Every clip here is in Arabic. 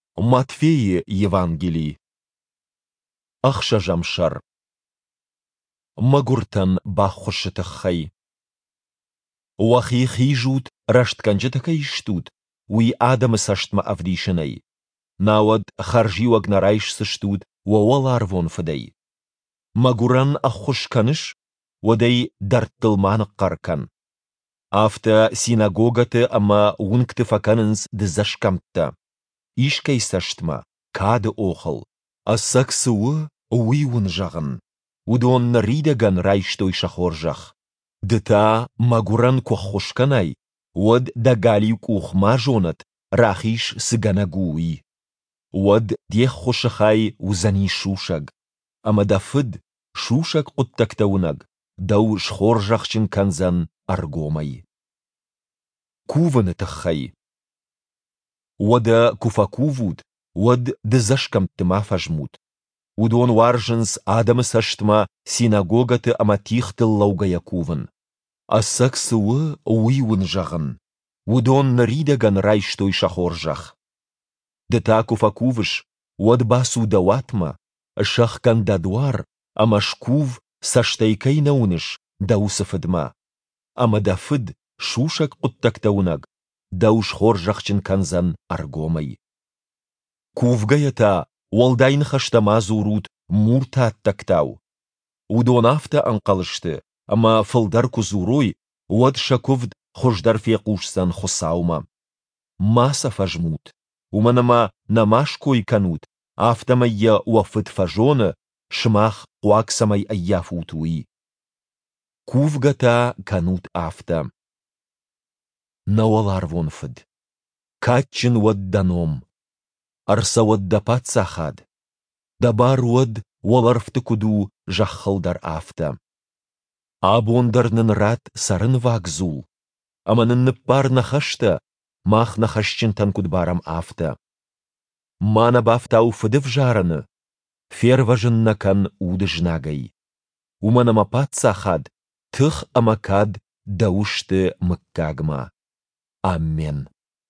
Матфеи Евангелии. أخشجم شر مغورتن باخوشت خي وخي خيجوت رشت كنجتك يشتوت وي آدم سشتما أفديشني ناود خرجي وغنرايش سشتوت ووالار فون فدي مغورن أخوش كنش ودي درتلمان قركن أفتا سيناغوغت أما ونكتفكننس دزشكمتا إيشكي سشتما كاد أوخل أساك سوى ويون جغن ودون نريدغن رايشتوي شخورجخ دتا مغورن كوخوشكناي ود دغاليو كوخ ماجونت راخيش سغناغوي ود دي خوشخاي وزني شوشغ أما دافد شوشغ قدتكتونغ دو شخورجخشن كنزن أرغومي كوفن تخي ودا كوفاكوفود ود دزشكم تما فجموت ودون وارجنس آدم سشتما سيناغوغت أما تيخت اللوغا يكوفن أساك سوى ويون جغن ودون نريدغن رايشتوي شخورجخ دتا كوفاكوفش ود باسو دواتما الشخ كان دادوار أما شكوف سشتيكي نونش دوسفدما أما دافد شوشك قدتكتونغ دوش خورجخشن كنزن أرغومي كوفغيتا والدين خشتما زورود مورتا تكتاو ودونافتا أنقلشت أما فلدركو زوروي ود شكوفد خوشدر في قوشسن خصاوما ما سفجموت ومنما نماشكوي كانوت آفتمي وفد فجون شماخ قواكسمي أيافوتوي كوفغتا كانوت آفتا نوالار فونفد كاتشن ود دانوم أرسا ود دبات ساخاد دبار ود ولرفتكدو جخل در آفتا آبون در ننرات سرن واغزول أما ننبار نخشتا ماخ نخشچن تنكد بارم آفتا ما نبافتاو فدف جارن فير وجن نكن ود جناغي ومن ما بات ساخاد تخ أما كاد دوشت مكاغما آمين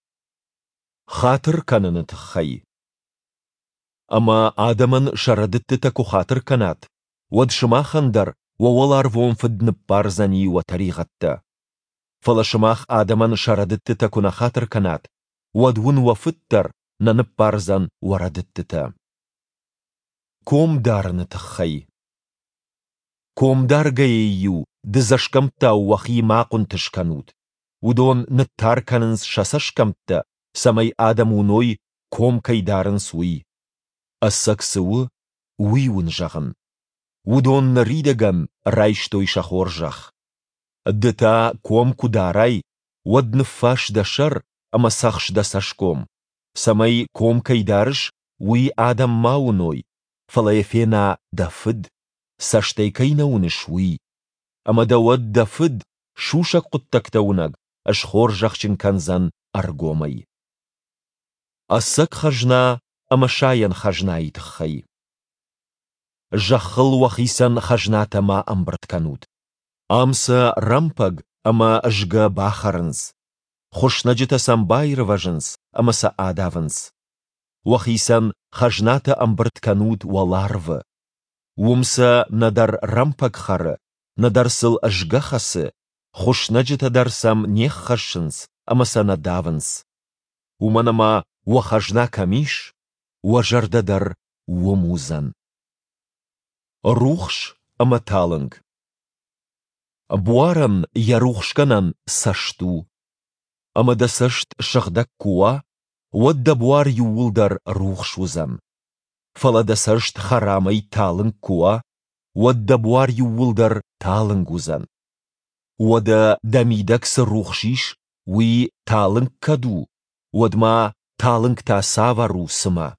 خاطر كانن تخي أما آدمن شردت تكو خاطر كانت ود شماخ اندر وولار فون فد نبار زني وتريغتا فلا شماخ آدمن شردت تكو خاطر كانت ود ون وفتر ننبار زن وردت تا كوم دارن تخي كوم دار جييو دزشكمتا وخي ما قنتش كانوت ودون نتار كاننس شسشكمتا سمي آدم ونوي كوم كيدارن سوي أساك سوى ويون جغن ودون نريدغن رايشتوي شخورجخ دتا كوم كداراي ود نفاش دشر أما سخش دسشكوم سمي كوم كيدارش وي آدم ماونوي فلا يفينا دفد سشتي كينونشوي أما دود دفد شوشك قدتكتونغ أشخورجخشن كنزن أرغومي أساك خجنا أما شاين خجناي تخي جخل وخيسن خجناتا ما أمبرت كانوت أمسا رمبغ أما أجغا باخرنس خوش نجتا سمباير وجنس أما سا آدافنس وخيسن خجناتا أمبرت كانوت والارف ومسا ندر رمبغ خر ندرسل أجغا خس خوش نجتا درسم نيخ خشنس أما سا ندافنس ومنما وخجنا كميش وجرددر وموزن روخش أما تالنغ بوارن يروخشكنن سشتو أما دسشت شخدك كوا ود بوار يولدر روخشوزن فلا دسشت خرامي تالنغ كوا ود بوار يولدر تالنغوزن ودا دميدك سروخشيش وي تالنغ كدو ودما تالنغ تا ساوا سما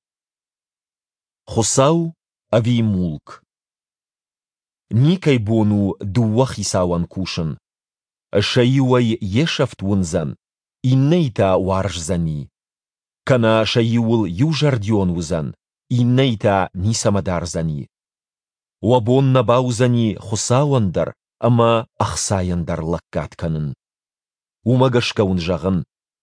خصاو أفي مولك نيكي بونو دوخي ساوان كوشن الشيوي يشفت ونزن إنيتا وارج زني كنا شيول يوجرديون وزن إنيتا نيسمدار زني وبون نباو زني خصاوان در أما أخصاين در لكات كنن ومغشكون جغن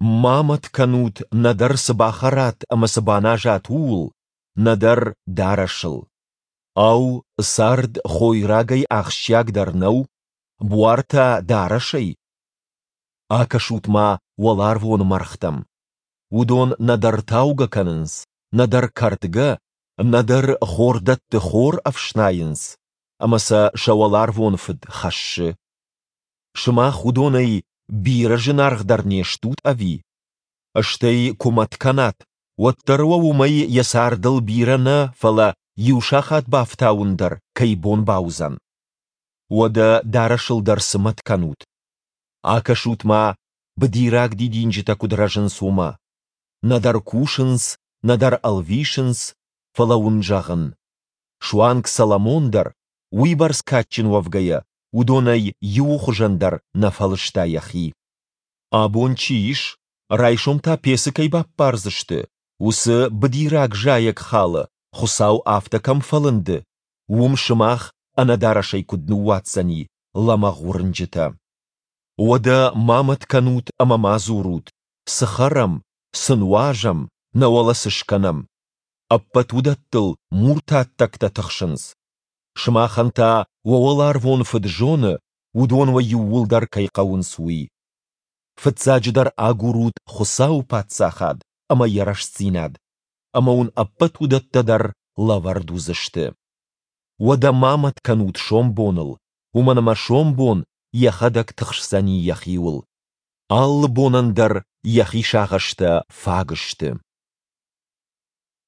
مامت کنوت ندر سباخرات اما سباناجات وول ندر دارشل. او سارد خوی راگی اخشیاگ در نو بوارتا دارشی. آکشوت ما ولاروون مرختم. ودون ندر تاوگا کننس، ندر کارتگا، ندر خوردت خور افشناینس. اما سا شوالاروون فد خش. شما خودوني بيرجنارغ در نيشتوت أفي. أشتي كومت كانت واتروا ومي يسار دل بيرنا فلا يوشاخات بافتاوندر كيبون باوزن. ودا دارشل در سمت كانوت. آكشوت ما بديراك دي دينجتا كدراجن سوما. ندر كوشنس ندر الفيشنس فلا ونجاغن. شوانك سلاموندر ويبرس كاتشن وفغايا ودوني يوخجندر نفلشتا يخي. آبون چيش رايشوم تا بيسكي باب بارزشت وس بديراك جايك خالة خساو آفتكم فلند ومشماخ أنا دارشي كدنوات سني لما غورنجتا. ودا مامت كانوت أما مازوروت سخرم سنواجم نوالا سشكنم أبت ودتل مورتات تكتا تخشنس. شماخنتا وولارفون فدجون ودون ويوول در كيقاون سوي. فتساج در آغوروت خساو پاتساخاد اما يرش سيناد. اما اون أبت ودت در لواردو زشت. ودا مامت كانوت شوم بونل ومن ما شوم بون يخدك تخشساني يخيول. آل بونن در يخي شاغشتا فاغشت.